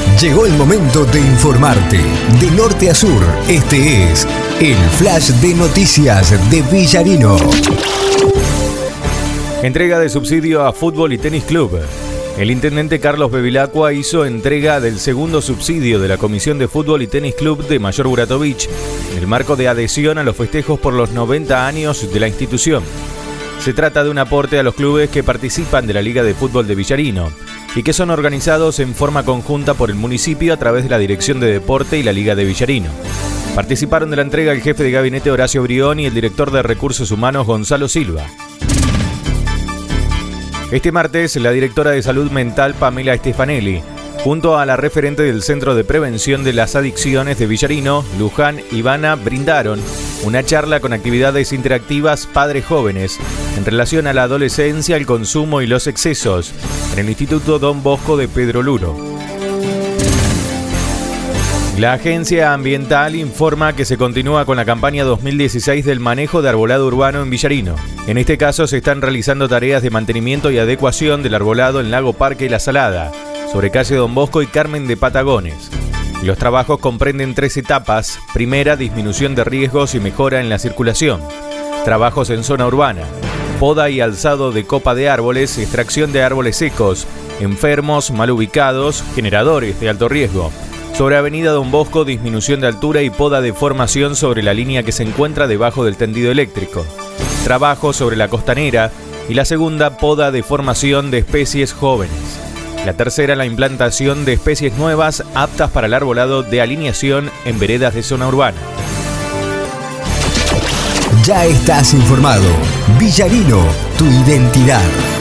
Llegó el momento de informarte. De norte a sur, este es el Flash de Noticias de Villarino. Entrega de subsidio a Fútbol y Tenis Club. El intendente Carlos Bevilacqua hizo entrega del segundo subsidio de la Comisión de Fútbol y Tenis Club de Mayor Buratovich en el marco de adhesión a los festejos por los 90 años de la institución. Se trata de un aporte a los clubes que participan de la Liga de Fútbol de Villarino y que son organizados en forma conjunta por el municipio a través de la Dirección de Deporte y la Liga de Villarino. Participaron de la entrega el jefe de gabinete Horacio Brión y el director de Recursos Humanos Gonzalo Silva. Este martes, la directora de Salud Mental Pamela Stefanelli, junto a la referente del Centro de Prevención de las Adicciones de Villarino, Luján Ivana, brindaron una charla con actividades interactivas padres jóvenes en relación a la adolescencia, el consumo y los excesos en el Instituto Don Bosco de Pedro Luro. La Agencia Ambiental informa que se continúa con la campaña 2016 del manejo de arbolado urbano en Villarino. En este caso se están realizando tareas de mantenimiento y adecuación del arbolado en Lago Parque La Salada, sobre calle Don Bosco y Carmen de Patagones. Los trabajos comprenden 3 etapas. Primera, disminución de riesgos y mejora en la circulación. Trabajos en zona urbana. Poda y alzado de copa de árboles, extracción de árboles secos, enfermos, mal ubicados, generadores de alto riesgo. Sobre Avenida Don Bosco, disminución de altura y poda de formación sobre la línea que se encuentra debajo del tendido eléctrico. Trabajo sobre la costanera. Y la segunda, poda de formación de especies jóvenes. La tercera, la implantación de especies nuevas aptas para el arbolado de alineación en veredas de zona urbana. Ya estás informado. Villarino, tu identidad.